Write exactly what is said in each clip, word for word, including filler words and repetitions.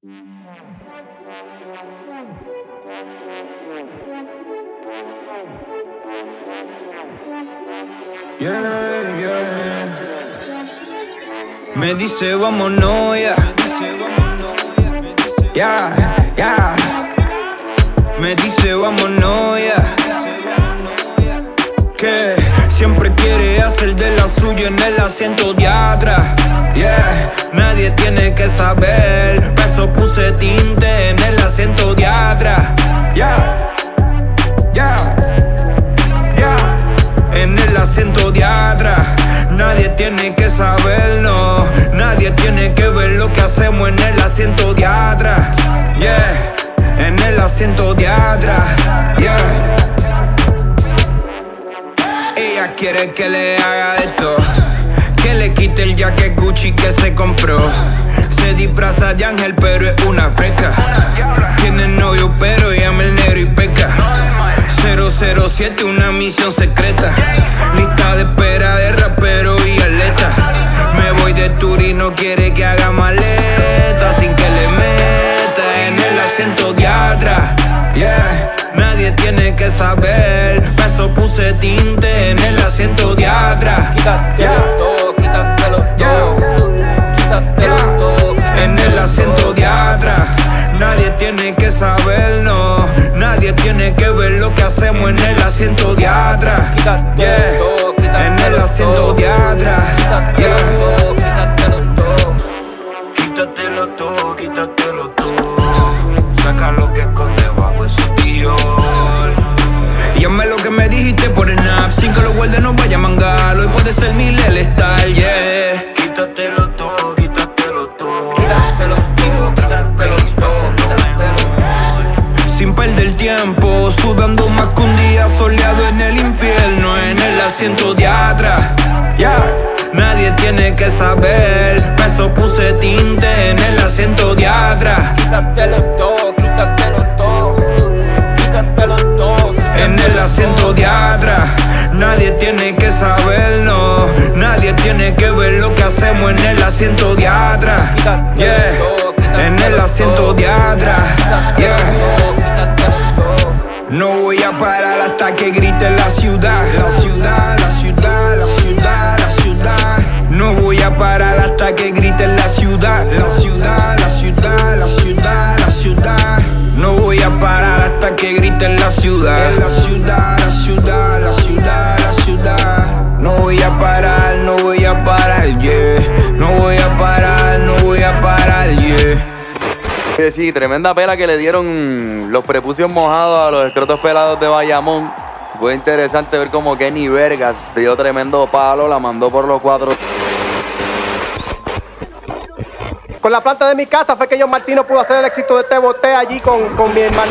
Yeah, yeah. Me dice vámonos ya. Ya, ya. Me dice vámonos ya. Que siempre quiere hacer de la suya en el asiento de atrás. Yeah, nadie tiene que saber. Peso puse tinte en el asiento de atrás. Yeah, yeah, yeah. En el asiento de atrás. Nadie tiene que saber, no. Nadie tiene que ver lo que hacemos en el asiento de atrás. Yeah, en el asiento de atrás. Yeah. Ella quiere que le haga esto, que le quite el jacket Gucci que se compró. Se disfraza de ángel pero es una fresca. Tiene novio pero llama el negro y peca. cero cero siete, una misión secreta. Lista de espera de rapero y atleta. Me voy de tour y no quiere que haga maleta sin que le meta en el asiento de atrás. Yeah, nadie tiene que saber. Peso puse tinte en el asiento de atrás. Quítatelo todo, quítatelo todo. Quítatelo todo. En el asiento de atrás. Nadie tiene que saber, no. Nadie tiene que ver lo que hacemos en el asiento de atrás. Yeah, en el asiento de atrás. Yeah. Quítatelo todo, quítatelo todo. Saca lo que esconde bajo ese guión. Y hazme lo que me dijiste por el nap. Sin que lo guarde no vaya a mangar. Hoy puede ser mi Lele Style, yeah. Quítatelo todo, quítatelo todo. Quítatelo todo, quítatelo todo. Sin perder tiempo, sudando más que un día soleado en el infierno. En el asiento de atrás, yeah. Nadie tiene que saber. Peso puse tinte en el asiento de atrás. Quítatelo todo, quítatelo todo. Quítatelo todo. En el asiento de atrás. Nadie tiene que saber, no. Nadie tiene que ver lo que hacemos en el asiento de atrás. Yeah, en el asiento de atrás. Yeah. No voy a parar hasta que grite la ciudad. La ciudad, la ciudad, la ciudad, la ciudad. No voy a parar hasta que grite la ciudad. La ciudad, la ciudad, la ciudad, la ciudad. No voy a parar hasta que grite la ciudad. La ciudad, la ciudad, la ciudad, la ciudad. No voy a parar, no voy a parar, yeah. No voy a parar, no voy a parar, yeah. Sí, tremenda pela que le dieron los prepucios mojados a los escrotos pelados de Bayamón. Fue interesante ver cómo Kenny Vergas dio tremendo palo, la mandó por los cuatro. Con la planta de mi casa fue que John Martino pudo hacer el éxito de este bote allí con, con mi hermano.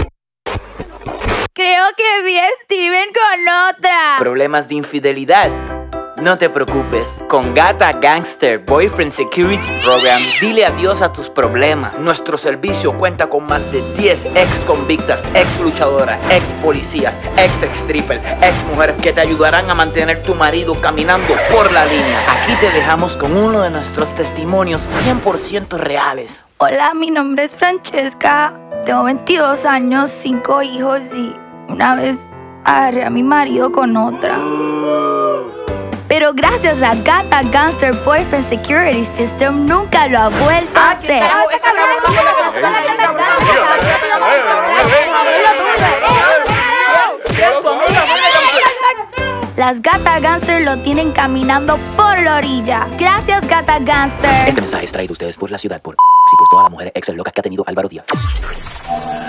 Creo que vi a Steven con otra. ¿Problemas de infidelidad? No te preocupes, con Gata Gangster Boyfriend Security Program, dile adiós a tus problemas. Nuestro servicio cuenta con más de diez ex convictas, ex luchadoras, ex policías, ex ex stripper, ex mujeres que te ayudarán a mantener tu marido caminando por la línea. Aquí te dejamos con uno de nuestros testimonios cien por ciento reales. Hola, mi nombre es Francesca, tengo veintidós años, cinco hijos y una vez agarré a mi marido con otra. Pero gracias a Gata Gangster Boyfriend Security System nunca lo ha vuelto a hacer. Las Gata Gangster lo tienen caminando por la orilla. Gracias, Gata Gangster. Este mensaje es traído a ustedes por la ciudad, por y por todas las mujeres ex locas que ha tenido Álvaro Díaz.